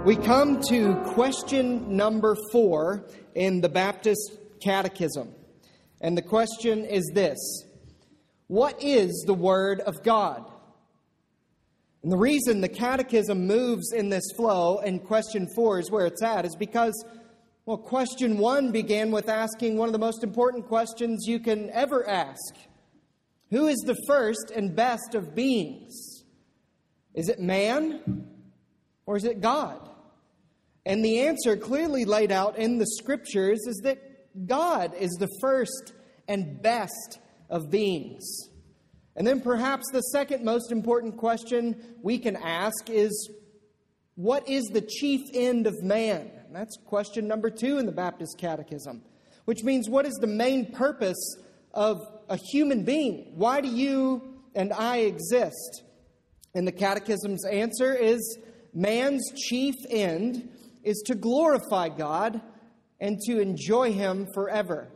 We come to question number 4 in the Baptist Catechism. And the question is this: what is the Word of God? And the reason the Catechism moves in this flow and question 4 is where it's at is because, question 1 began with asking one of the most important questions you can ever ask. Who is the first and best of beings? Is it man or is it God? And the answer clearly laid out in the Scriptures is that God is the first and best of beings. And then perhaps the second most important question we can ask is, what is the chief end of man? And that's question number 2 in the Baptist Catechism, which means what is the main purpose of a human being? Why do you and I exist? And the Catechism's answer is, man's chief end is to glorify God and to enjoy Him forever.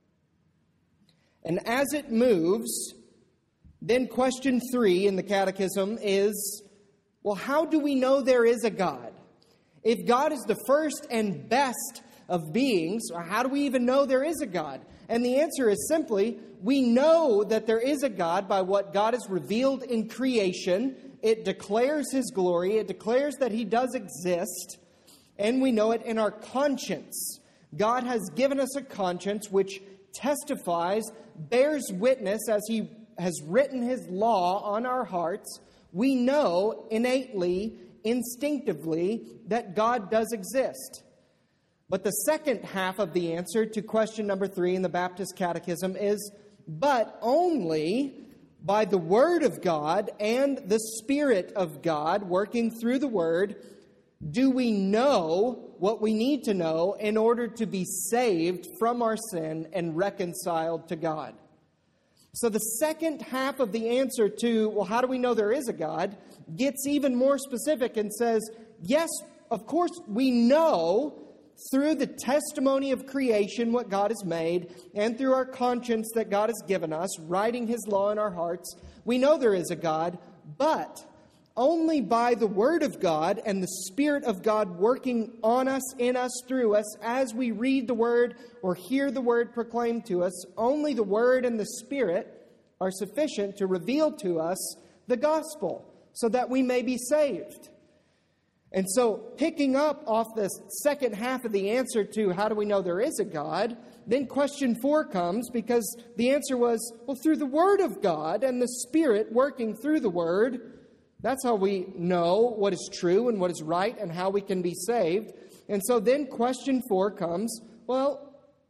And as it moves, then question 3 in the Catechism is, how do we know there is a God? If God is the first and best of beings, how do we even know there is a God? And the answer is simply, we know that there is a God by what God has revealed in creation. It declares His glory. It declares that He does exist. And we know it in our conscience. God has given us a conscience which testifies, bears witness as He has written His law on our hearts. We know innately, instinctively, that God does exist. But the second half of the answer to question number 3 in the Baptist Catechism is, but only by the Word of God and the Spirit of God working through the Word do we know what we need to know in order to be saved from our sin and reconciled to God. So the second half of the answer to, how do we know there is a God, gets even more specific and says, yes, of course, we know through the testimony of creation what God has made, and through our conscience that God has given us, writing His law in our hearts, we know there is a God, but only by the Word of God and the Spirit of God working on us, in us, through us, as we read the Word or hear the Word proclaimed to us, only the Word and the Spirit are sufficient to reveal to us the gospel so that we may be saved. And so, picking up off the second half of the answer to how do we know there is a God, then question 4 comes because the answer was, through the Word of God and the Spirit working through the Word. That's how we know what is true and what is right and how we can be saved. And so then question 4 comes, what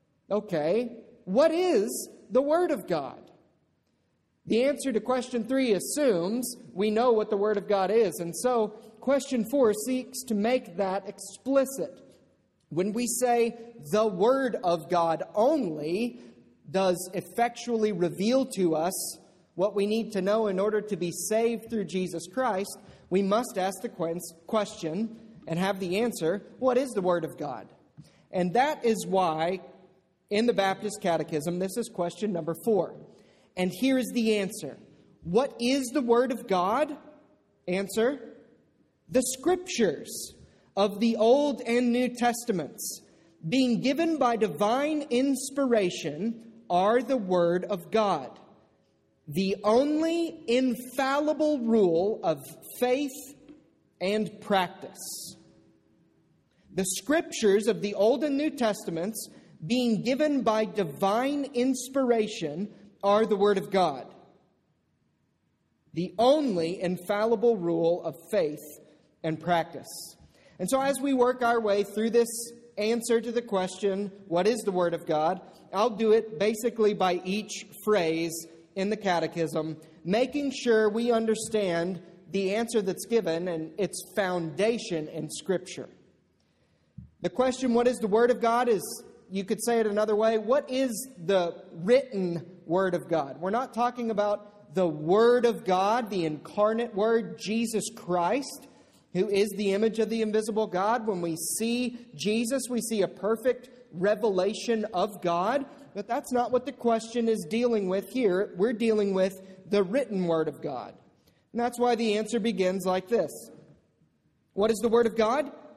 is the Word of God? The answer to question 3 assumes we know what the Word of God is. And so question 4 seeks to make that explicit. When we say the Word of God only does effectually reveal to us what we need to know in order to be saved through Jesus Christ, we must ask the question and have the answer, what is the Word of God? And that is why in the Baptist Catechism, this is question number 4. And here is the answer. What is the Word of God? Answer: the Scriptures of the Old and New Testaments, being given by divine inspiration, are the Word of God, the only infallible rule of faith and practice. The Scriptures of the Old and New Testaments, being given by divine inspiration, are the Word of God, the only infallible rule of faith and practice. And so as we work our way through this answer to the question, what is the Word of God? I'll do it basically by each phrase in the Catechism, making sure we understand the answer that's given and its foundation in Scripture. The question, what is the Word of God, is, you could say it another way, what is the written Word of God? We're not talking about the Word of God, the incarnate Word, Jesus Christ, who is the image of the invisible God. When we see Jesus, we see a perfect revelation of God. But that's not what the question is dealing with here. We're dealing with the written Word of God. And that's why the answer begins like this. What is the Word of God?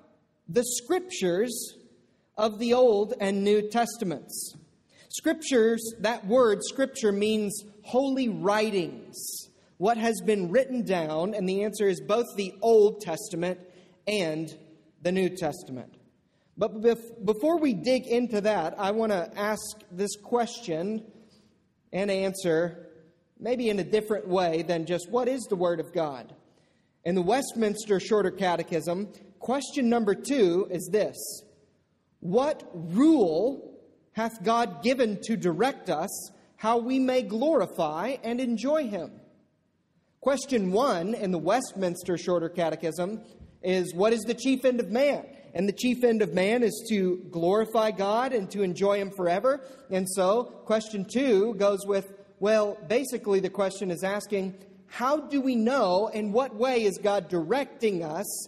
the Scriptures of the Old and New Testaments. Scriptures, that word Scripture means holy writings, what has been written down, and the answer is both the Old Testament and the New Testament. But before we dig into that, I want to ask this question and answer maybe in a different way than just what is the Word of God. In the Westminster Shorter Catechism, question number 2 is this: what rule hath God given to direct us how we may glorify and enjoy Him? Question 1 in the Westminster Shorter Catechism is, what is the chief end of man? And the chief end of man is to glorify God and to enjoy Him forever. And so, question 2 goes with, well, basically the question is asking, how do we know, in what way is God directing us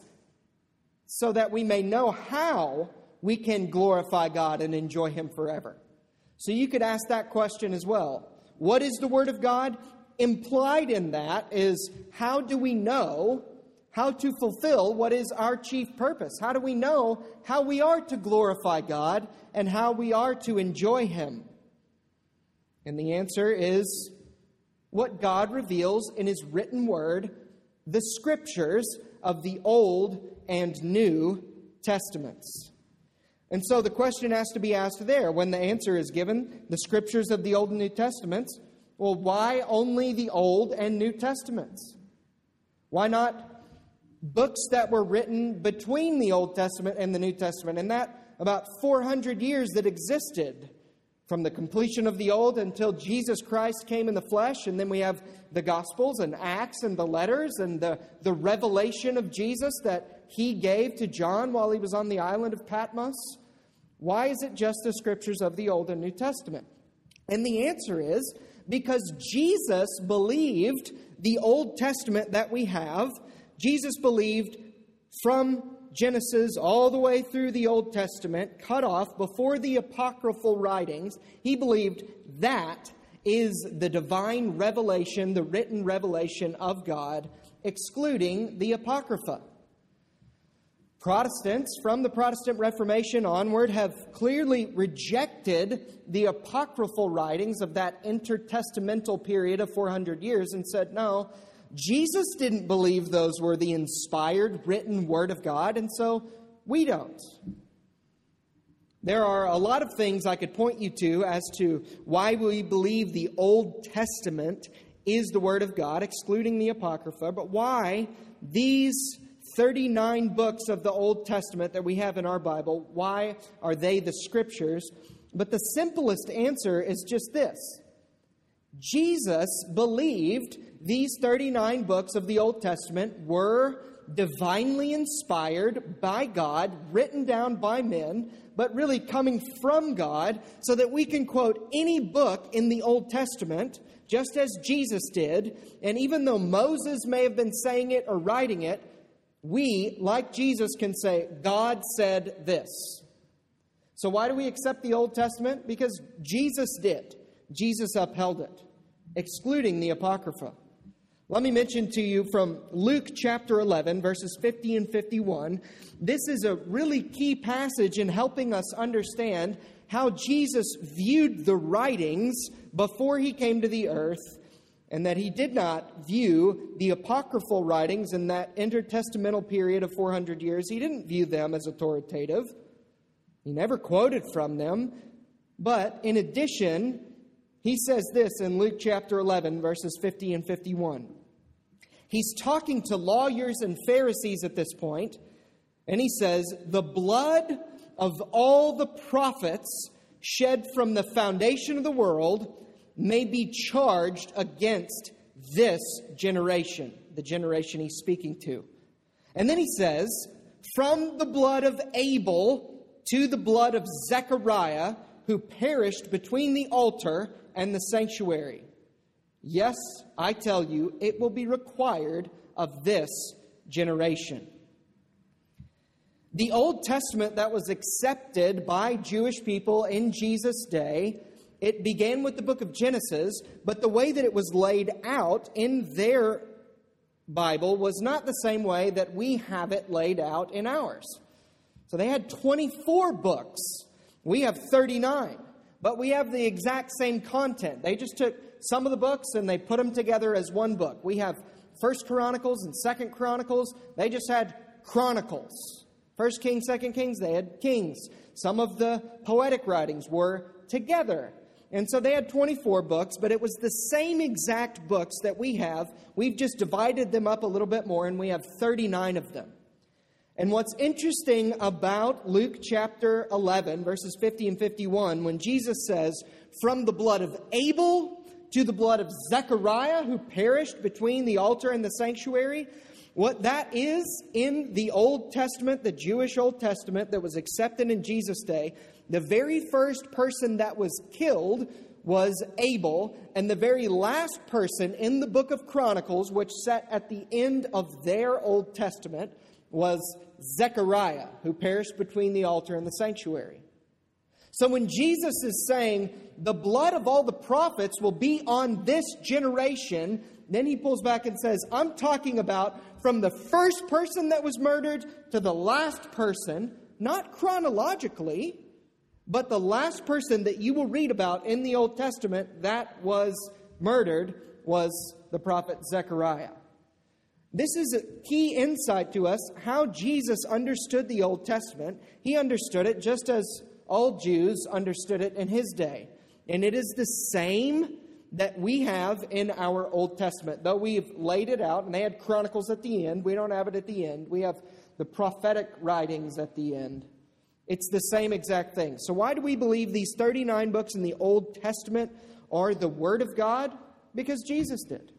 so that we may know how we can glorify God and enjoy Him forever? So you could ask that question as well. What is the Word of God? Implied in that is, how do we know how to fulfill what is our chief purpose? How do we know how we are to glorify God and how we are to enjoy Him? And the answer is what God reveals in His written Word, the Scriptures of the Old and New Testaments. And so the question has to be asked there when the answer is given, the Scriptures of the Old and New Testaments. Well, why only the Old and New Testaments? Why not books that were written between the Old Testament and the New Testament? And that about 400 years that existed from the completion of the Old until Jesus Christ came in the flesh. And then we have the Gospels and Acts and the letters and the revelation of Jesus that He gave to John while he was on the island of Patmos. Why is it just the Scriptures of the Old and New Testament? And the answer is because Jesus believed the Old Testament that we have. Jesus believed from Genesis all the way through the Old Testament, cut off before the apocryphal writings. He believed that is the divine revelation, the written revelation of God, excluding the Apocrypha. Protestants, from the Protestant Reformation onward, have clearly rejected the apocryphal writings of that intertestamental period of 400 years and said, no, Jesus didn't believe those were the inspired, written Word of God, and so we don't. There are a lot of things I could point you to as to why we believe the Old Testament is the Word of God, excluding the Apocrypha, but why these 39 books of the Old Testament that we have in our Bible, why are they the Scriptures? But the simplest answer is just this. Jesus believed these 39 books of the Old Testament were divinely inspired by God, written down by men, but really coming from God, so that we can quote any book in the Old Testament, just as Jesus did. And even though Moses may have been saying it or writing it, we, like Jesus, can say, God said this. So why do we accept the Old Testament? Because Jesus did. Jesus upheld it, excluding the Apocrypha. Let me mention to you from Luke chapter 11, verses 50 and 51. This is a really key passage in helping us understand how Jesus viewed the writings before He came to the earth, and that He did not view the apocryphal writings in that intertestamental period of 400 years. He didn't view them as authoritative. He never quoted from them. But in addition, He says this in Luke chapter 11, verses 50 and 51. He's talking to lawyers and Pharisees at this point, and He says, the blood of all the prophets shed from the foundation of the world may be charged against this generation, the generation He's speaking to. And then He says, from the blood of Abel to the blood of Zechariah, who perished between the altar and the sanctuary. Yes, I tell you, it will be required of this generation. The Old Testament that was accepted by Jewish people in Jesus' day, it began with the book of Genesis, but the way that it was laid out in their Bible was not the same way that we have it laid out in ours. So they had 24 books. We have 39. But we have the exact same content. They just took some of the books and they put them together as one book. We have 1 Chronicles and 2 Chronicles. They just had Chronicles. 1 Kings, 2 Kings, they had Kings. Some of the poetic writings were together. And so they had 24 books, but it was the same exact books that we have. We've just divided them up a little bit more, and we have 39 of them. And what's interesting about Luke chapter 11, verses 50 and 51, when Jesus says, "From the blood of Abel to the blood of Zechariah, who perished between the altar and the sanctuary," what that is in the Old Testament, the Jewish Old Testament that was accepted in Jesus' day, the very first person that was killed was Abel, and the very last person in the book of Chronicles, which sat at the end of their Old Testament, was Zechariah, who perished between the altar and the sanctuary. So when Jesus is saying, the blood of all the prophets will be on this generation, then he pulls back and says, I'm talking about from the first person that was murdered to the last person, not chronologically, but the last person that you will read about in the Old Testament that was murdered was the prophet Zechariah. This is a key insight to us, how Jesus understood the Old Testament. He understood it just as all Jews understood it in his day. And it is the same that we have in our Old Testament. Though we've laid it out, and they had Chronicles at the end, we don't have it at the end. We have the prophetic writings at the end. It's the same exact thing. So why do we believe these 39 books in the Old Testament are the Word of God? Because Jesus did.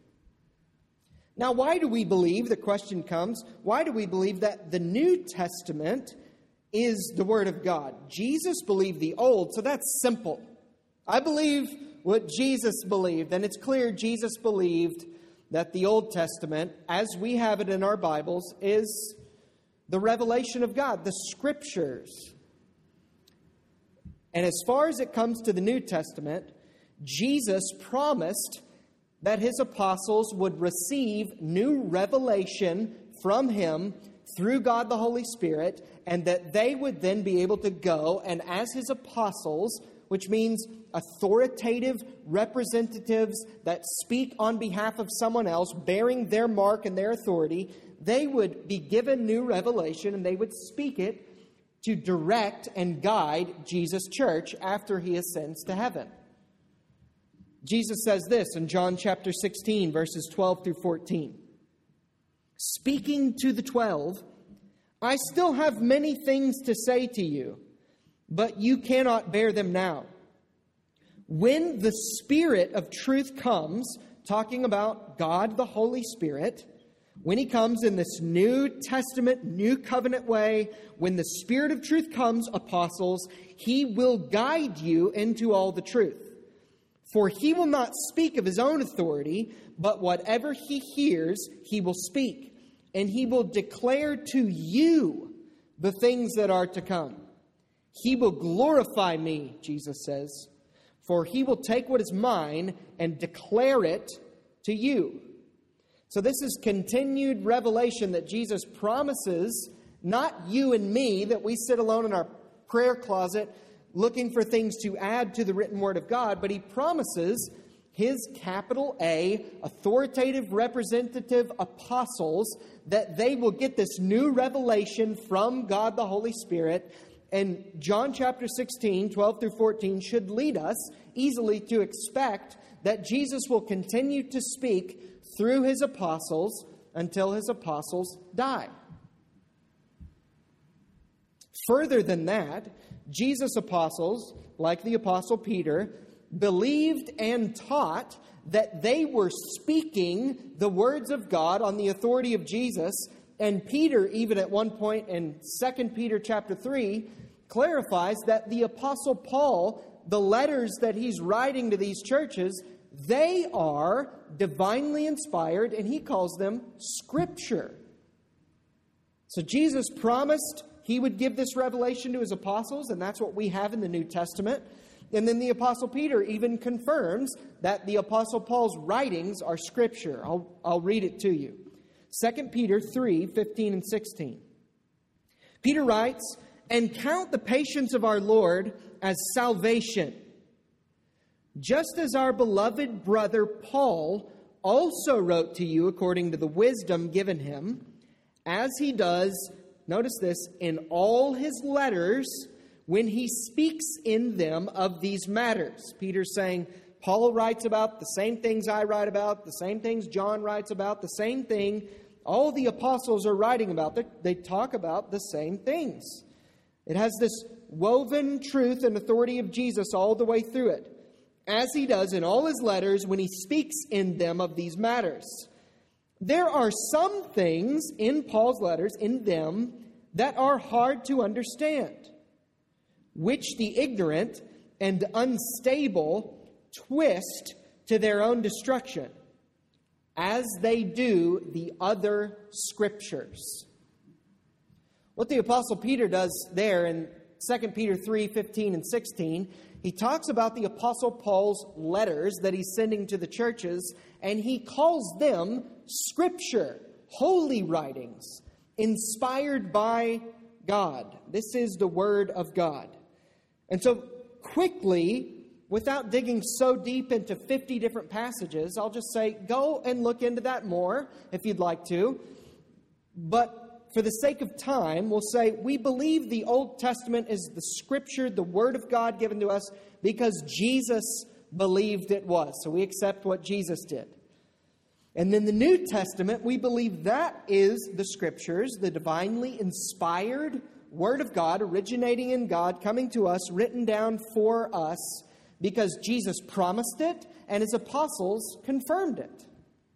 Now, why do we believe, the question comes, why do we believe that the New Testament is the Word of God? Jesus believed the Old, so that's simple. I believe what Jesus believed, and it's clear Jesus believed that the Old Testament, as we have it in our Bibles, is the revelation of God, the Scriptures. And as far as it comes to the New Testament, Jesus promised that his apostles would receive new revelation from him through God the Holy Spirit, and that they would then be able to go and as his apostles, which means authoritative representatives that speak on behalf of someone else, bearing their mark and their authority, they would be given new revelation and they would speak it to direct and guide Jesus' church after he ascends to heaven. Jesus says this in John chapter 16, verses 12 through 14. Speaking to the 12, I still have many things to say to you, but you cannot bear them now. When the Spirit of truth comes, talking about God the Holy Spirit, when he comes in this New Testament, New Covenant way, when the Spirit of truth comes, apostles, he will guide you into all the truth. For he will not speak of his own authority, but whatever he hears, he will speak. And he will declare to you the things that are to come. He will glorify me, Jesus says, for he will take what is mine and declare it to you. So this is continued revelation that Jesus promises, not you and me, that we sit alone in our prayer closet looking for things to add to the written word of God, but he promises his capital A, authoritative representative apostles, that they will get this new revelation from God the Holy Spirit. And John chapter 16, 12 through 14 should lead us easily to expect that Jesus will continue to speak through his apostles until his apostles die. Further than that, Jesus' apostles, like the apostle Peter, believed and taught that they were speaking the words of God on the authority of Jesus. And Peter, even at one point in 2 Peter chapter 3, clarifies that the apostle Paul, the letters that he's writing to these churches, they are divinely inspired, and he calls them Scripture. So Jesus promised he would give this revelation to his apostles, and that's what we have in the New Testament. And then the Apostle Peter even confirms that the Apostle Paul's writings are Scripture. I'll read it to you. 2 Peter 3, 15 and 16. Peter writes, and count the patience of our Lord as salvation. Just as our beloved brother Paul also wrote to you according to the wisdom given him, as he does, notice this, in all his letters when he speaks in them of these matters. Peter's saying, Paul writes about the same things I write about, the same things John writes about, the same thing all the apostles are writing about. They talk about the same things. It has this woven truth and authority of Jesus all the way through it, as he does in all his letters when he speaks in them of these matters. There are some things in Paul's letters, in them, that are hard to understand, which the ignorant and unstable twist to their own destruction, as they do the other Scriptures. What the Apostle Peter does there in 2 Peter 3:15 and 16, he talks about the Apostle Paul's letters that he's sending to the churches, and he calls them Scripture, holy writings, inspired by God. This is the Word of God. And so quickly, without digging so deep into 50 different passages, I'll just say, go and look into that more if you'd like to. But for the sake of time, we'll say we believe the Old Testament is the Scripture, the Word of God given to us because Jesus believed it was. So we accept what Jesus did. And then the New Testament, we believe that is the Scriptures, the divinely inspired Word of God, originating in God, coming to us, written down for us, because Jesus promised it and his apostles confirmed it.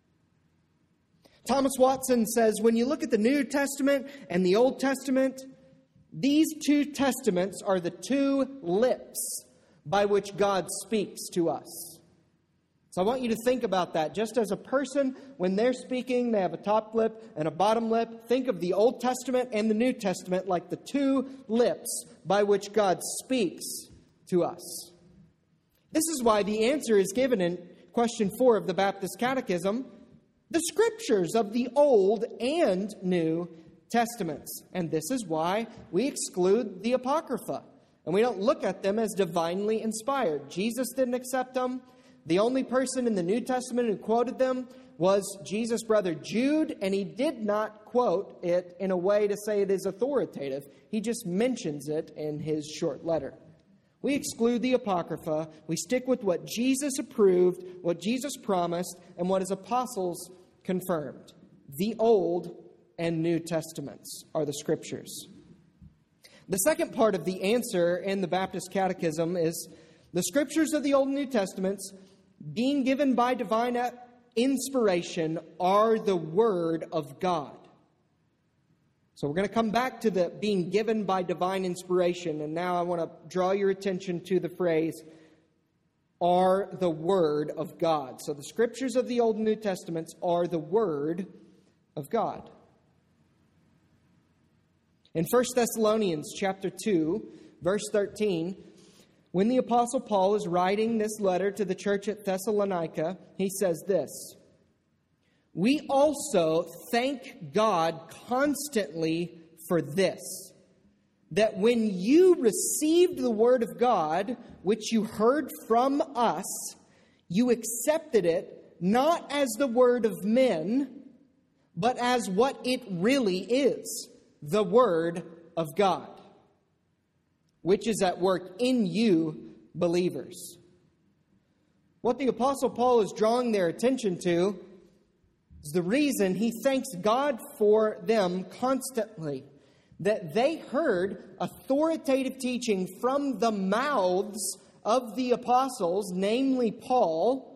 Thomas Watson says, when you look at the New Testament and the Old Testament, these two testaments are the two lips by which God speaks to us. So I want you to think about that. Just as a person, when they're speaking, they have a top lip and a bottom lip. Think of the Old Testament and the New Testament like the two lips by which God speaks to us. This is why the answer is given in question 4 of the Baptist Catechism, the Scriptures of the Old and New Testaments. And this is why we exclude the Apocrypha, and we don't look at them as divinely inspired. Jesus didn't accept them. The only person in the New Testament who quoted them was Jesus' brother Jude, and he did not quote it in a way to say it is authoritative. He just mentions it in his short letter. We exclude the Apocrypha. We stick with what Jesus approved, what Jesus promised, and what his apostles confirmed. The Old and New Testaments are the Scriptures. The second part of the answer in the Baptist Catechism is the Scriptures of the Old and New Testaments, being given by divine inspiration, are the Word of God. So we're going to come back to the being given by divine inspiration, and now I want to draw your attention to the phrase, are the Word of God. So the Scriptures of the Old and New Testaments are the Word of God. In 1 Thessalonians chapter 2, verse 13, when the Apostle Paul is writing this letter to the church at Thessalonica, he says this, "We also thank God constantly for this, that when you received the word of God, which you heard from us, you accepted it not as the word of men, but as what it really is, the Word of God, which is at work in you believers." What the Apostle Paul is drawing their attention to is the reason he thanks God for them constantly, that they heard authoritative teaching from the mouths of the apostles, namely Paul.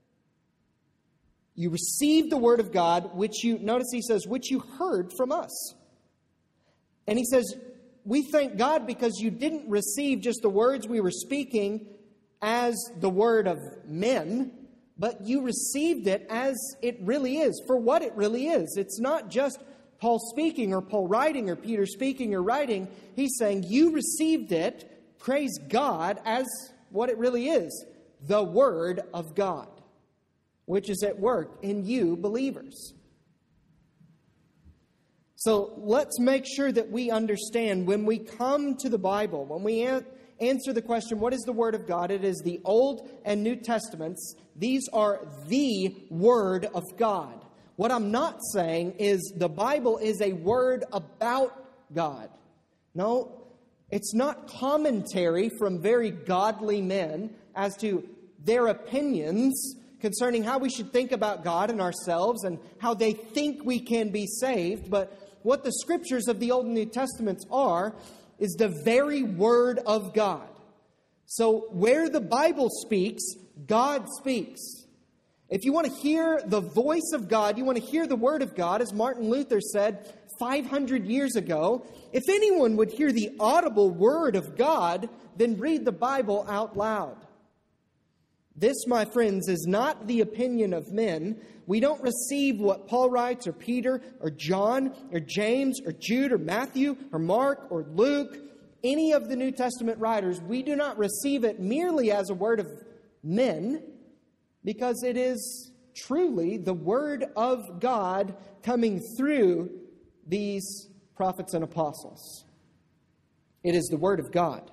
You received the Word of God, which you, notice he says, which you heard from us. And he says, we thank God because you didn't receive just the words we were speaking as the word of men, but you received it as it really is, for what it really is. It's not just Paul speaking or Paul writing or Peter speaking or writing. He's saying you received it, praise God, as what it really is, the Word of God, which is at work in you believers. So let's make sure that we understand when we come to the Bible, when we answer the question, what is the Word of God? It is the Old and New Testaments. These are the Word of God. What I'm not saying is the Bible is a word about God. No, it's not commentary from very godly men as to their opinions concerning how we should think about God and ourselves and how they think we can be saved. But what the Scriptures of the Old and New Testaments are is the very Word of God. So where the Bible speaks, God speaks. If you want to hear the voice of God, you want to hear the Word of God, as Martin Luther said 500 years ago, if anyone would hear the audible Word of God, then read the Bible out loud. This, my friends, is not the opinion of men. We don't receive what Paul writes, or Peter, or John, or James, or Jude, or Matthew, or Mark, or Luke, any of the New Testament writers. We do not receive it merely as a word of men, because it is truly the Word of God coming through these prophets and apostles. It is the Word of God.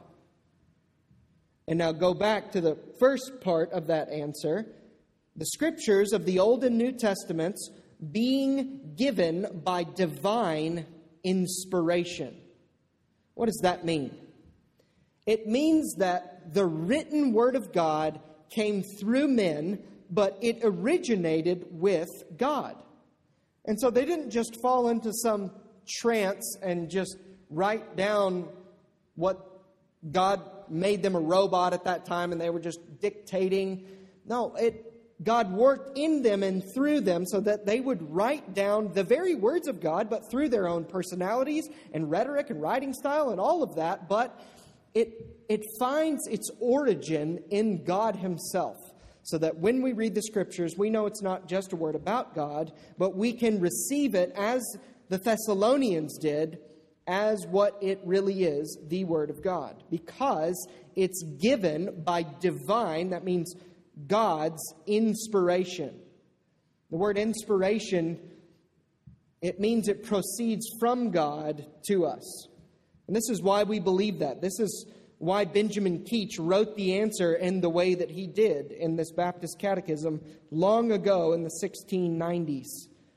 And now go back to the first part of that answer. The Scriptures of the Old and New Testaments being given by divine inspiration. What does that mean? It means that the written Word of God came through men, but it originated with God. And so they didn't just fall into some trance and just write down what God made them a robot at that time and they were just dictating. No, God worked in them and through them so that they would write down the very words of God, but through their own personalities and rhetoric and writing style and all of that. But it finds its origin in God Himself, so that when we read the Scriptures, we know it's not just a word about God, but we can receive it as the Thessalonians did, as what it really is, the Word of God. Because it's given by divine, that means God's inspiration. The word inspiration, it means it proceeds from God to us. And this is why we believe that. This is why Benjamin Keach wrote the answer in the way that he did in this Baptist Catechism long ago in the 1690s.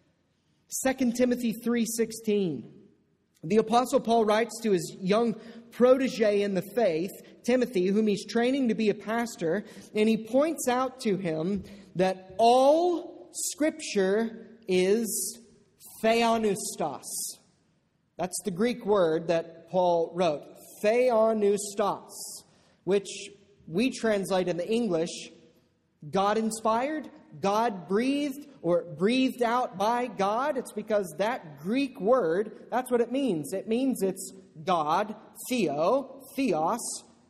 2 Timothy 3:16. The Apostle Paul writes to his young protege in the faith, Timothy, whom he's training to be a pastor, and he points out to him that all Scripture is theopneustos. That's the Greek word that Paul wrote, theopneustos, which we translate in the English, God-inspired, God-breathed, or breathed out by God. It's because that Greek word, that's what it means. It means it's God, theos,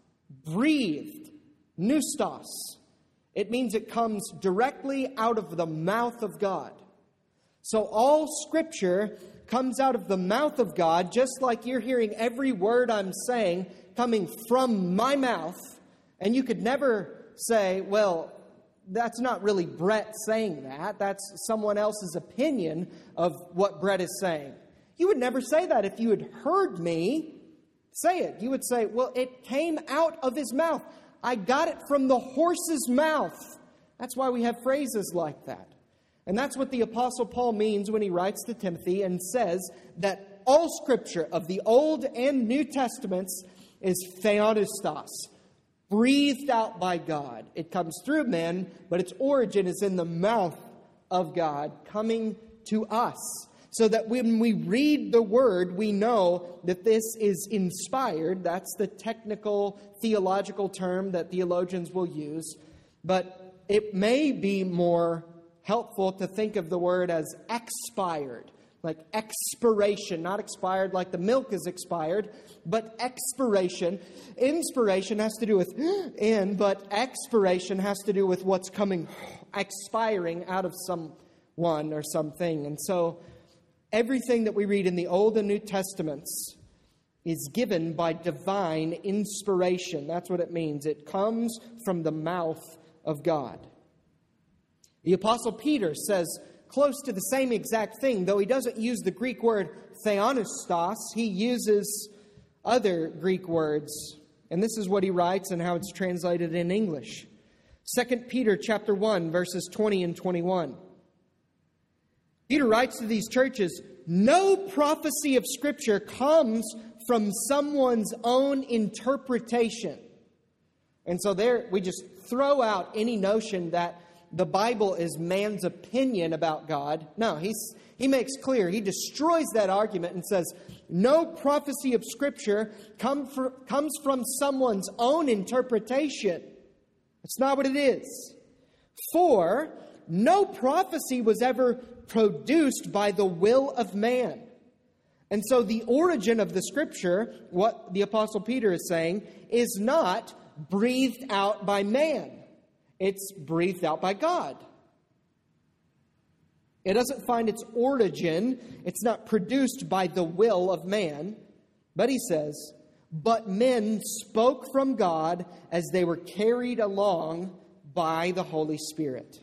breathed, pneustos. It means it comes directly out of the mouth of God. So all Scripture comes out of the mouth of God, just like you're hearing every word I'm saying coming from my mouth. And you could never say, well, that's not really Brett saying that. That's someone else's opinion of what Brett is saying. You would never say that if you had heard me say it. You would say, well, it came out of his mouth. I got it from the horse's mouth. That's why we have phrases like that. And that's what the Apostle Paul means when he writes to Timothy and says that all Scripture of the Old and New Testaments is theopneustos, breathed out by God. It comes through men, but its origin is in the mouth of God coming to us. So that when we read the Word, we know that this is inspired. That's the technical theological term that theologians will use. But it may be more helpful to think of the word as expired, like expiration, not expired like the milk is expired, but expiration. Inspiration has to do with in, but expiration has to do with what's coming, expiring out of someone or something. And so everything that we read in the Old and New Testaments is given by divine inspiration. That's what it means. It comes from the mouth of God. The Apostle Peter says close to the same exact thing, though he doesn't use the Greek word theopneustos. He uses other Greek words. And this is what he writes and how it's translated in English. 2 Peter chapter 1, verses 20 and 21. Peter writes to these churches, "No prophecy of Scripture comes from someone's own interpretation." And so there we just throw out any notion that the Bible is man's opinion about God. No, he makes clear, he destroys that argument and says, no prophecy of Scripture comes from someone's own interpretation. It's not what it is. For no prophecy was ever produced by the will of man. And so the origin of the Scripture, what the Apostle Peter is saying, is not breathed out by man. It's breathed out by God. It doesn't find its origin. It's not produced by the will of man. But he says, but men spoke from God as they were carried along by the Holy Spirit.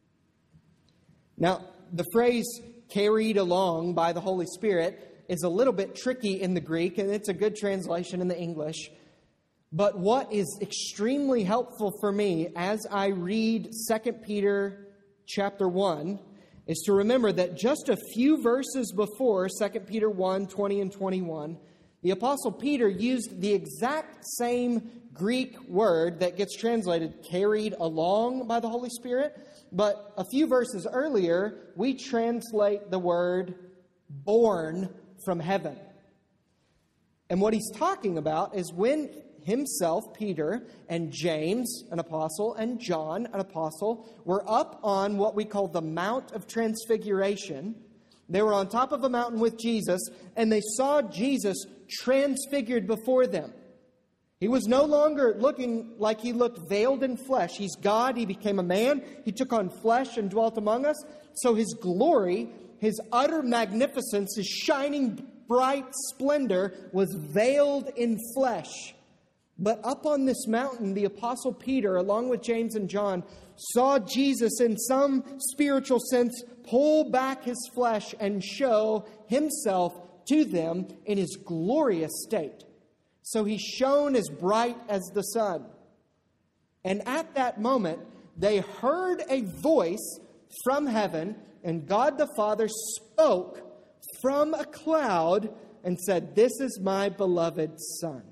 Now, the phrase carried along by the Holy Spirit is a little bit tricky in the Greek, and it's a good translation in the English. But what is extremely helpful for me as I read 2 Peter chapter 1 is to remember that just a few verses before 2 Peter 1, 20 and 21, the Apostle Peter used the exact same Greek word that gets translated carried along by the Holy Spirit. But a few verses earlier, we translate the word born from heaven. And what he's talking about is when himself, Peter, and James, an apostle, and John, an apostle, were up on what we call the Mount of Transfiguration. They were on top of a mountain with Jesus, and they saw Jesus transfigured before them. He was no longer looking like he looked veiled in flesh. He's God. He became a man. He took on flesh and dwelt among us. So his glory, his utter magnificence, his shining bright splendor was veiled in flesh. But up on this mountain, the Apostle Peter, along with James and John, saw Jesus in some spiritual sense pull back his flesh and show himself to them in his glorious state. So he shone as bright as the sun. And at that moment, they heard a voice from heaven, and God the Father spoke from a cloud and said, "This is my beloved Son."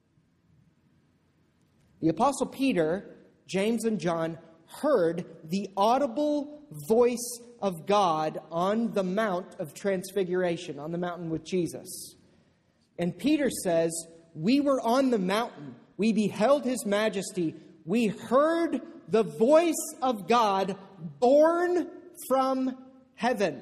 The Apostle Peter, James, and John heard the audible voice of God on the Mount of Transfiguration, on the mountain with Jesus. And Peter says, we were on the mountain. We beheld his majesty. We heard the voice of God born from heaven.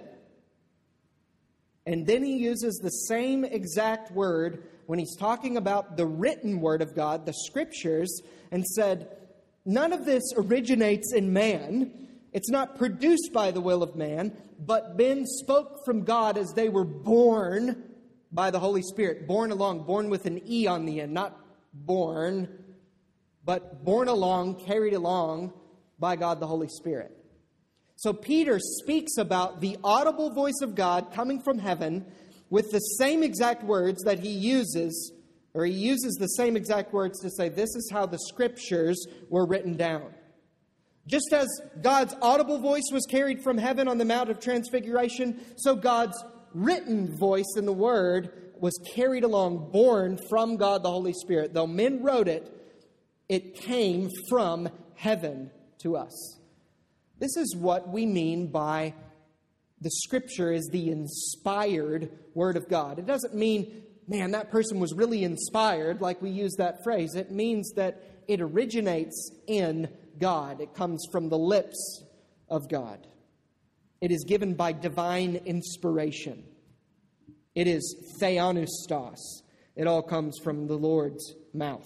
And then he uses the same exact word when he's talking about the written word of God, the Scriptures, and said, none of this originates in man. It's not produced by the will of man, but men spoke from God as they were born by the Holy Spirit. Born along, born with an E on the end, not born, but born along, carried along by God the Holy Spirit. So Peter speaks about the audible voice of God coming from heaven with the same exact words that he uses the same exact words to say, this is how the Scriptures were written down. Just as God's audible voice was carried from heaven on the Mount of Transfiguration, so God's written voice in the Word was carried along, born from God the Holy Spirit. Though men wrote it, it came from heaven to us. This is what we mean by the Scripture is the inspired Word of God. It doesn't mean, man, that person was really inspired, like we use that phrase. It means that it originates in God. It comes from the lips of God. It is given by divine inspiration. It is theopneustos. It all comes from the Lord's mouth.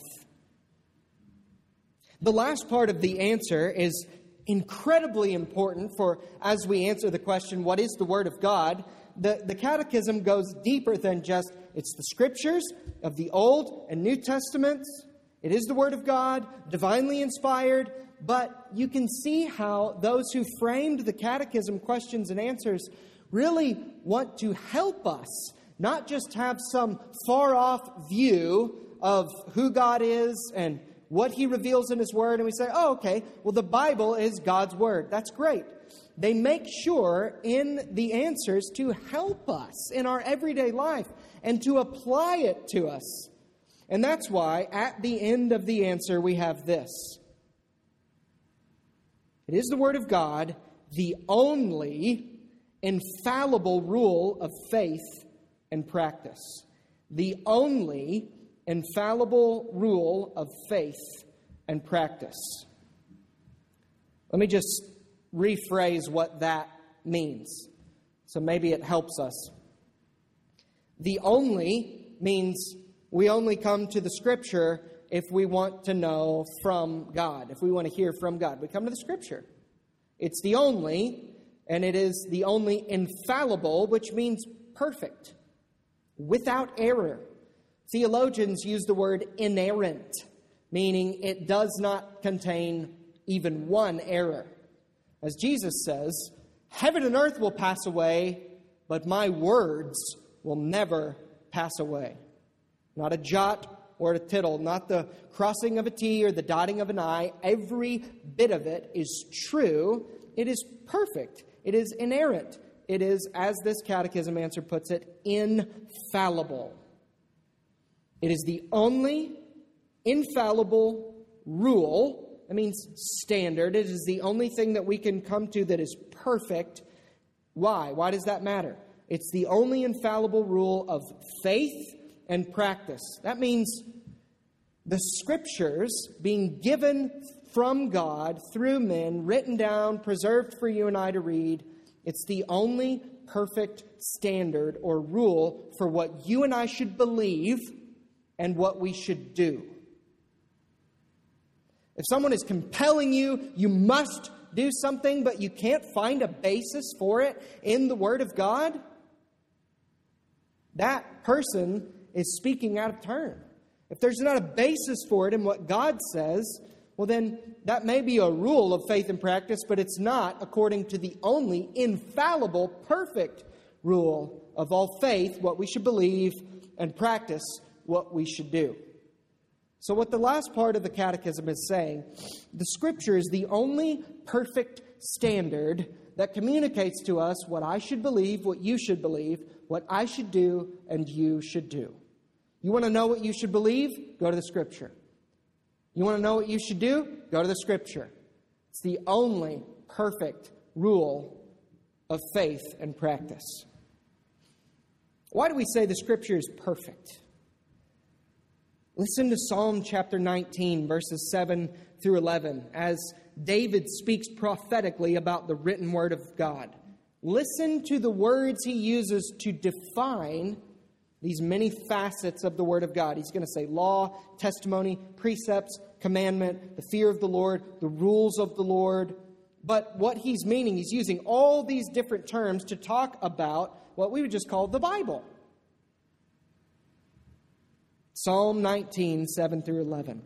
The last part of the answer is incredibly important for as we answer the question, what is the Word of God? The Catechism goes deeper than just, it's the Scriptures of the Old and New Testaments. It is the Word of God, divinely inspired, but you can see how those who framed the Catechism questions and answers really want to help us, not just have some far-off view of who God is and what He reveals in His Word, and we say, oh, okay, well, the Bible is God's Word. That's great. They make sure in the answers to help us in our everyday life and to apply it to us. And that's why at the end of the answer we have this. It is the Word of God, the only infallible rule of faith and practice. The only infallible rule of faith and practice. Let me just rephrase what that means, so maybe it helps us. The only means we only come to the Scripture if we want to know from God, if we want to hear from God. We come to the Scripture. It's the only, and it is the only infallible, which means perfect, without error. Theologians use the word inerrant, meaning it does not contain even one error. As Jesus says, heaven and earth will pass away, but my words will never pass away. Not a jot or a tittle, not the crossing of a T or the dotting of an I. Every bit of it is true. It is perfect. It is inerrant. It is, as this catechism answer puts it, infallible. It is the only infallible rule. That means standard. It is the only thing that we can come to that is perfect. Why? Why does that matter? It's the only infallible rule of faith and practice. That means the Scriptures being given from God through men, written down, preserved for you and I to read. It's the only perfect standard or rule for what you and I should believe and what we should do. If someone is compelling you, you must do something, but you can't find a basis for it in the Word of God, that person is speaking out of turn. If there's not a basis for it in what God says, well then that may be a rule of faith and practice, but it's not according to the only infallible, perfect rule of all faith, what we should believe, and practice what we should do. So what the last part of the Catechism is saying, the Scripture is the only perfect standard that communicates to us what I should believe, what you should believe, what I should do, and you should do. You want to know what you should believe? Go to the Scripture. You want to know what you should do? Go to the Scripture. It's the only perfect rule of faith and practice. Why do we say the Scripture is perfect? Listen to Psalm chapter 19, verses 7 through 11, as David speaks prophetically about the written Word of God. Listen to the words he uses to define these many facets of the Word of God. He's going to say law, testimony, precepts, commandment, the fear of the Lord, the rules of the Lord. But what he's meaning, he's using all these different terms to talk about what we would just call the Bible. Psalm 19, 7 through 11.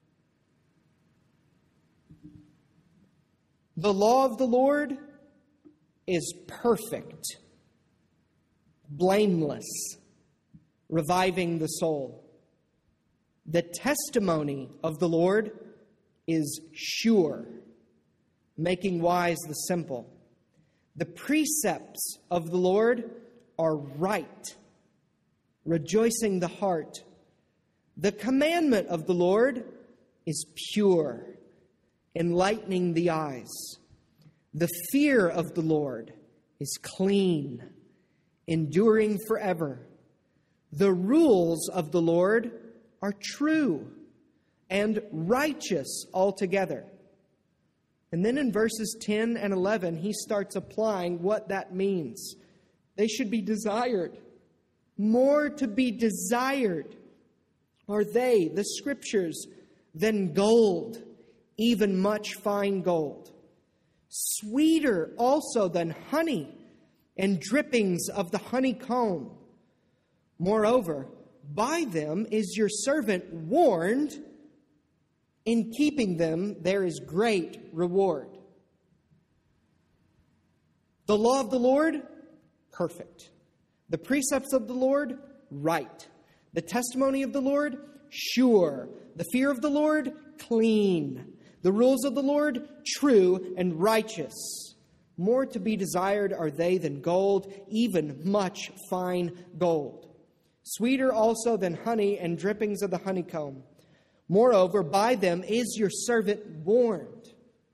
The law of the Lord is perfect, blameless, reviving the soul. The testimony of the Lord is sure, making wise the simple. The precepts of the Lord are right, rejoicing the heart. The commandment of the Lord is pure, enlightening the eyes. The fear of the Lord is clean, enduring forever. The rules of the Lord are true and righteous altogether. And then in verses 10 and 11, he starts applying what that means. They should be desired. More to be desired are they, the Scriptures, than gold, even much fine gold. Sweeter also than honey and drippings of the honeycomb. Moreover, by them is your servant warned In keeping them, there is great reward. The law of the Lord, perfect. The precepts of the Lord, right. The testimony of the Lord, sure. The fear of the Lord, clean. The rules of the Lord, true and righteous. More to be desired are they than gold, even much fine gold. Sweeter also than honey and drippings of the honeycomb. Moreover, by them is your servant warned.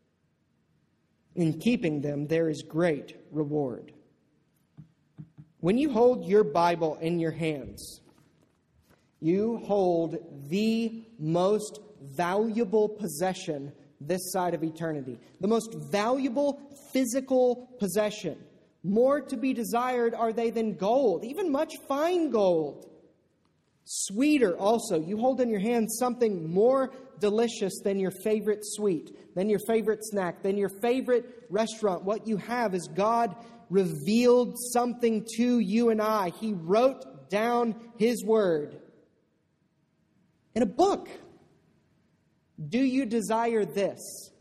In keeping them, there is great reward. When you hold your Bible in your hands, you hold the most valuable possession this side of eternity. The most valuable physical possession. More to be desired are they than gold, even much fine gold. Sweeter also. You hold in your hand something more delicious than your favorite sweet, than your favorite snack, than your favorite restaurant. What you have is God revealed something to you and I. He wrote down His Word in a book. Do you desire this?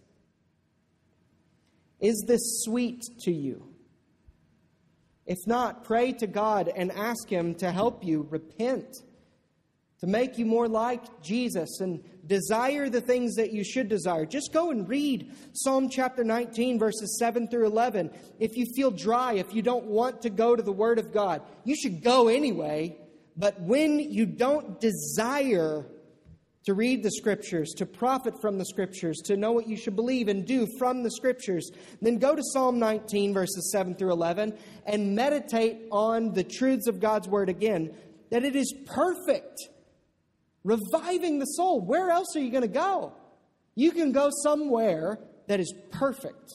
Is this sweet to you? If not, pray to God and ask Him to help you repent, to make you more like Jesus and desire the things that you should desire. Just go and read Psalm chapter 19, verses 7 through 11. If you feel dry, if you don't want to go to the Word of God, you should go anyway. But when you don't desire to read the Scriptures, to profit from the Scriptures, to know what you should believe and do from the Scriptures, then go to Psalm 19, verses 7 through 11, and meditate on the truths of God's Word again, that it is perfect, reviving the soul. Where else are you going to go? You can go somewhere that is perfect.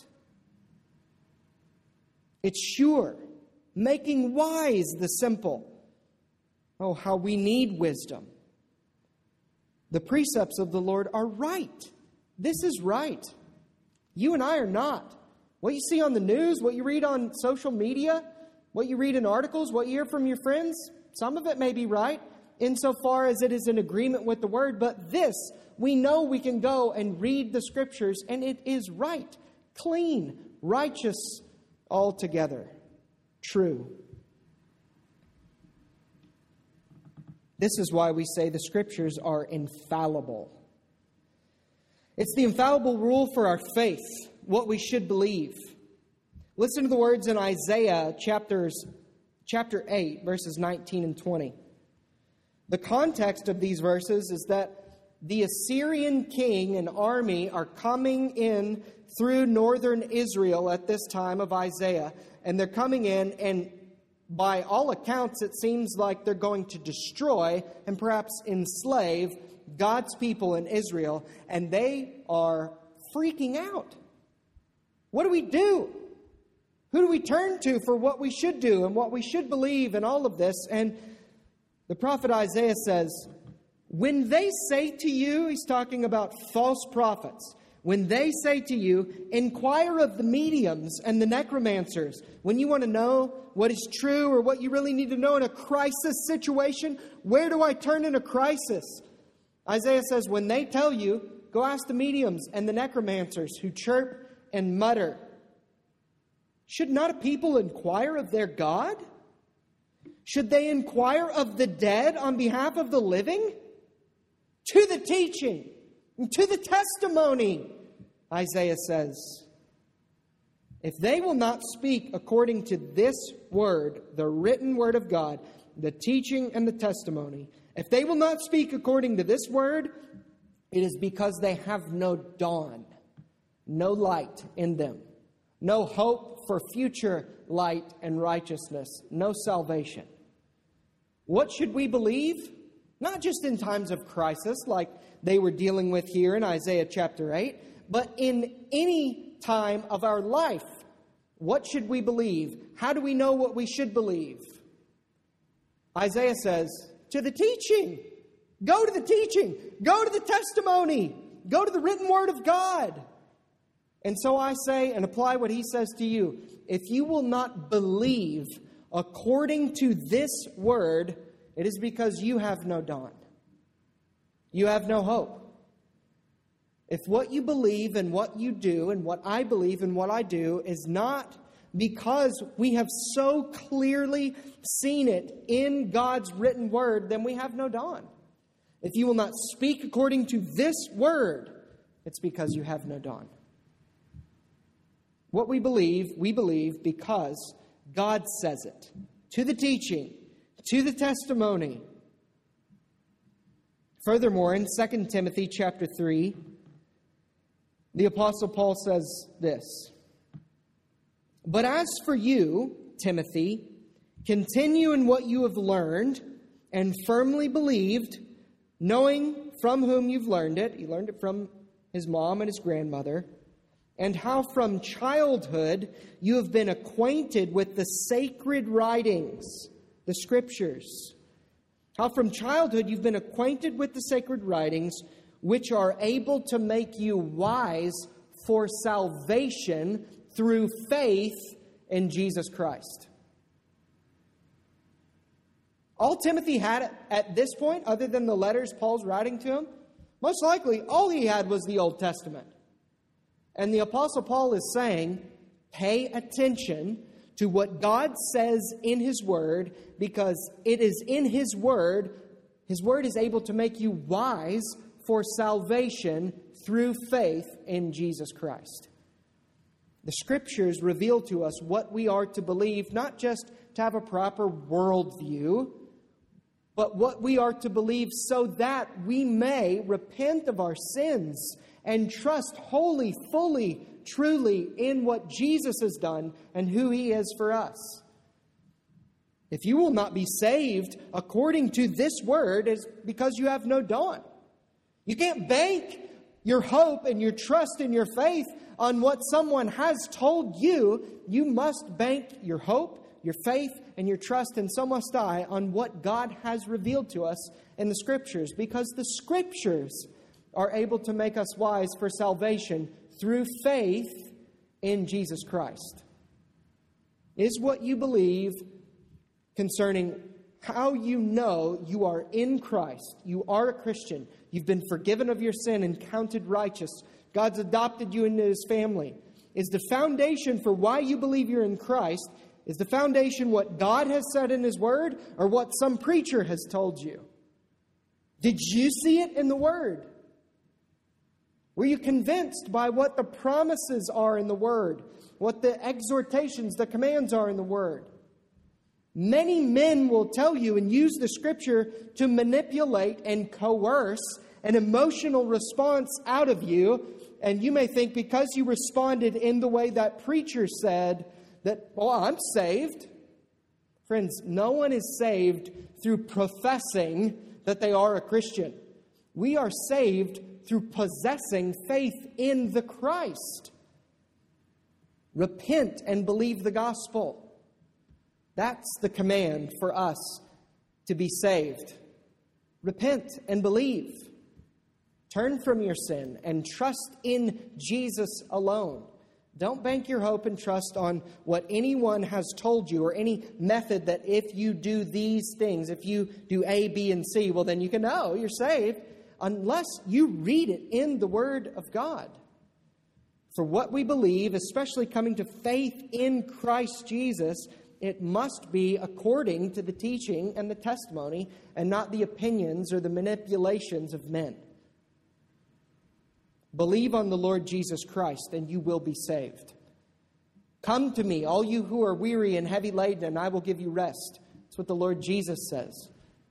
It's sure, making wise the simple. Oh, how we need wisdom. The precepts of the Lord are right. This is right. You and I are not. What you see on the news, what you read on social media, what you read in articles, what you hear from your friends, some of it may be right insofar as it is in agreement with the Word. But this, we know we can go and read the Scriptures and it is right, clean, righteous altogether, true. This is why we say the Scriptures are infallible. It's the infallible rule for our faith, what we should believe. Listen to the words in Isaiah chapter 8, verses 19 and 20. The context of these verses is that the Assyrian king and army are coming in through northern Israel at this time of Isaiah. And they're coming in, and by all accounts, it seems like they're going to destroy and perhaps enslave God's people in Israel. And they are freaking out. What do we do? Who do we turn to for what we should do and what we should believe in all of this? And the prophet Isaiah says, when they say to you, he's talking about false prophets, when they say to you, inquire of the mediums and the necromancers, when you want to know what is true or what you really need to know in a crisis situation, where do I turn in a crisis? Isaiah says, when they tell you, go ask the mediums and the necromancers who chirp and mutter. Should not a people inquire of their God? Should they inquire of the dead on behalf of the living? To the teaching, to the testimony, Isaiah says. If they will not speak according to this word, the written word of God, the teaching and the testimony, if they will not speak according to this word, it is because they have no dawn, no light in them, no hope for future light and righteousness, no salvation. What should we believe? Not just in times of crisis like they were dealing with here in Isaiah chapter 8, but in any time of our life. What should we believe? How do we know what we should believe? Isaiah says, to the teaching. Go to the teaching. Go to the testimony. Go to the written word of God. And so I say and apply what he says to you. If you will not believe according to this word, it is because you have no dawn. You have no hope. If what you believe and what you do and what I believe and what I do is not because we have so clearly seen it in God's written word, then we have no dawn. If you will not speak according to this word, it's because you have no dawn. What we believe because God says it. To the teaching, to the testimony. Furthermore, in 2 Timothy chapter 3, the Apostle Paul says this: "But as for you, Timothy, continue in what you have learned and firmly believed, knowing from whom you've learned it." He learned it from his mom and his grandmother. "And how from childhood you have been acquainted with the sacred writings," the Scriptures. "How from childhood you've been acquainted with the sacred writings, which are able to make you wise for salvation through faith in Jesus Christ." All Timothy had at this point, other than the letters Paul's writing to him, most likely all he had was the Old Testament. And the Apostle Paul is saying, pay attention to what God says in His Word, because it is in His Word is able to make you wise for salvation through faith in Jesus Christ. The Scriptures reveal to us what we are to believe, not just to have a proper worldview, but what we are to believe so that we may repent of our sins and trust wholly, fully, truly in what Jesus has done and who He is for us. If you will not be saved according to this word, it's because you have no dawn. You can't bank your hope and your trust and your faith on what someone has told you. You must bank your hope, your faith, and your trust, and so must I, on what God has revealed to us in the Scriptures, because the Scriptures are able to make us wise for salvation through faith in Jesus Christ. Is what you believe concerning how you know you are in Christ, you are a Christian, you've been forgiven of your sin and counted righteous, God's adopted you into His family, is the foundation for why you believe you're in Christ, is the foundation what God has said in His Word or what some preacher has told you? Did you see it in the Word? Were you convinced by what the promises are in the Word, what the exhortations, the commands are in the Word? Many men will tell you and use the Scripture to manipulate and coerce an emotional response out of you. And you may think because you responded in the way that preacher said that, well, I'm saved. Friends, no one is saved through professing that they are a Christian. We are saved through possessing faith in the Christ. Repent and believe the gospel. That's the command for us to be saved. Repent and believe. Turn from your sin and trust in Jesus alone. Don't bank your hope and trust on what anyone has told you or any method that if you do these things, if you do A, B, and C, well, then you can know you're saved, unless you read it in the Word of God. For what we believe, especially coming to faith in Christ Jesus, it must be according to the teaching and the testimony and not the opinions or the manipulations of men. Believe on the Lord Jesus Christ and you will be saved. Come to me, all you who are weary and heavy laden, and I will give you rest. That's what the Lord Jesus says.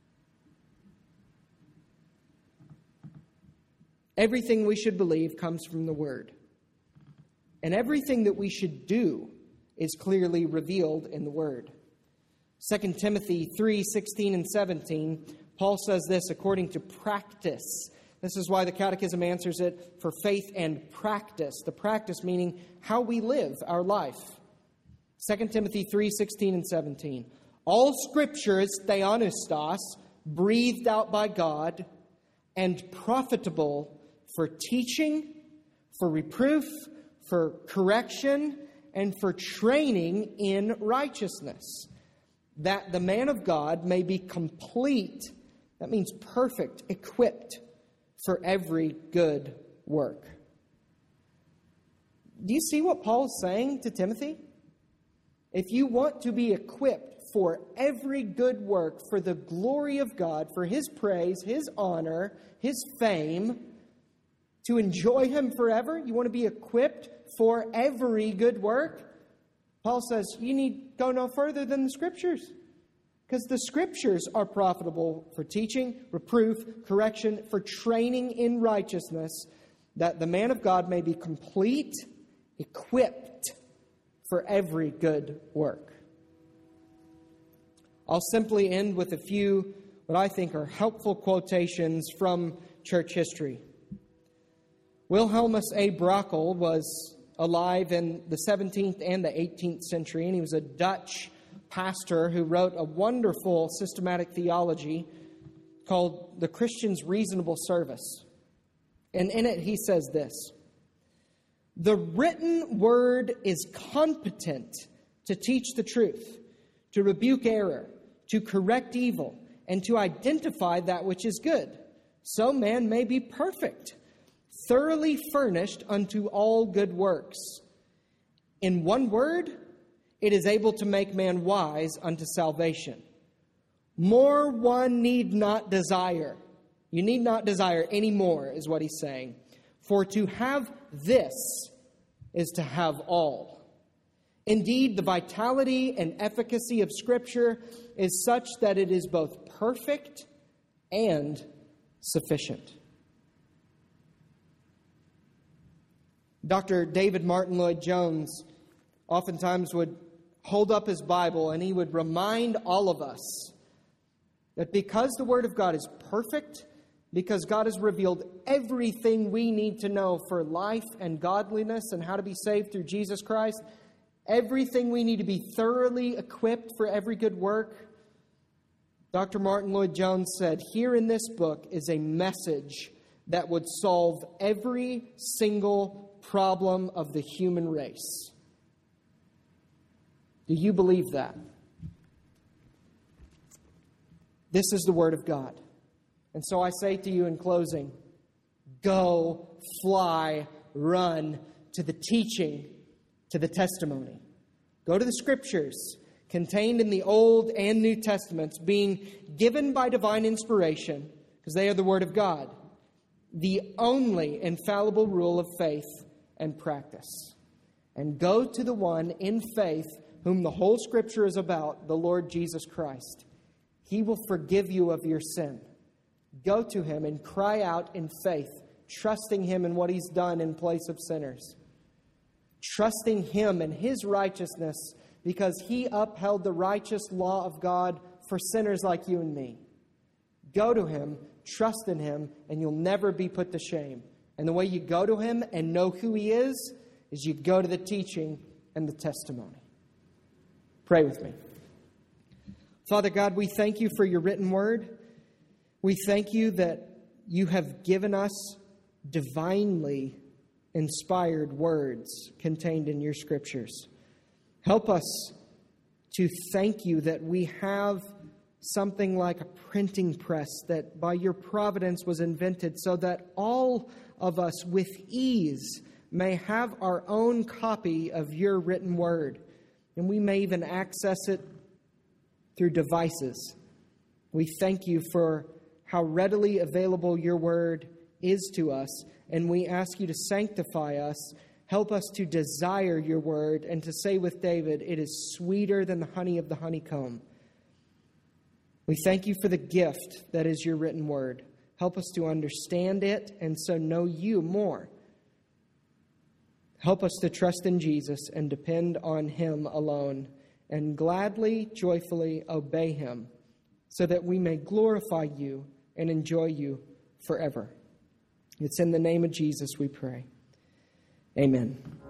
Everything we should believe comes from the Word. And everything that we should do is clearly revealed in the Word. 2 Timothy 3:16 and 17, Paul says this according to practice. This is why the Catechism answers it for faith and practice. The practice meaning how we live our life. 2 Timothy 3:16 and 17. All Scripture is theopneustos, breathed out by God, and profitable for teaching, for reproof, for correction, and for training in righteousness, that the man of God may be complete, that means perfect, equipped for every good work. Do you see what Paul is saying to Timothy? If you want to be equipped for every good work, for the glory of God, for His praise, His honor, His fame, to enjoy Him forever, you want to be equipped for every good work, Paul says you need go no further than the Scriptures. Because the Scriptures are profitable for teaching, reproof, correction, for training in righteousness, that the man of God may be complete, equipped for every good work. I'll simply end with a few what I think are helpful quotations from church history. Wilhelmus A. Brockel was alive in the 17th and the 18th century, and he was a Dutch pastor who wrote a wonderful systematic theology called The Christian's Reasonable Service. And in it he says this: "The written word is competent to teach the truth, to rebuke error, to correct evil, and to identify that which is good. So man may be perfect, thoroughly furnished unto all good works. In one word, it is able to make man wise unto salvation. More one need not desire." You need not desire any more, is what he's saying. "For to have this is to have all. Indeed, the vitality and efficacy of Scripture is such that it is both perfect and sufficient." Dr. David Martin Lloyd-Jones oftentimes would hold up his Bible and he would remind all of us that because the Word of God is perfect, because God has revealed everything we need to know for life and godliness and how to be saved through Jesus Christ, everything we need to be thoroughly equipped for every good work, Dr. Martin Lloyd-Jones said, here in this book is a message that would solve every single problem of the human race. Do you believe that? This is the Word of God. And so I say to you in closing, go, fly, run to the teaching, to the testimony. Go to the Scriptures contained in the Old and New Testaments, being given by divine inspiration, because they are the Word of God, the only infallible rule of faith and practice. And go to the one in faith whom the whole Scripture is about, the Lord Jesus Christ. He will forgive you of your sin. Go to Him and cry out in faith, trusting Him in what He's done in place of sinners. Trusting Him and His righteousness because He upheld the righteous law of God for sinners like you and me. Go to Him, trust in Him, and you'll never be put to shame. And the way you go to Him and know who He is you go to the teaching and the testimony. Pray with me. Father God, we thank You for Your written word. We thank You that You have given us divinely inspired words contained in Your Scriptures. Help us to thank You that we have something like a printing press that by Your providence was invented so that all of us with ease may have our own copy of Your written word. And we may even access it through devices. We thank You for how readily available Your word is to us, and we ask You to sanctify us. Help us to desire Your word and to say with David, it is sweeter than the honey of the honeycomb. We thank You for the gift that is Your written word. Help us to understand it and so know You more. Help us to trust in Jesus and depend on Him alone and gladly, joyfully obey Him so that we may glorify You and enjoy You forever. It's in the name of Jesus we pray. Amen.